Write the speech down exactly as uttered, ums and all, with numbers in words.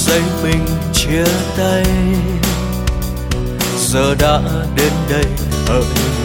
giây mình chia tay, giờ đã đến đây hỡi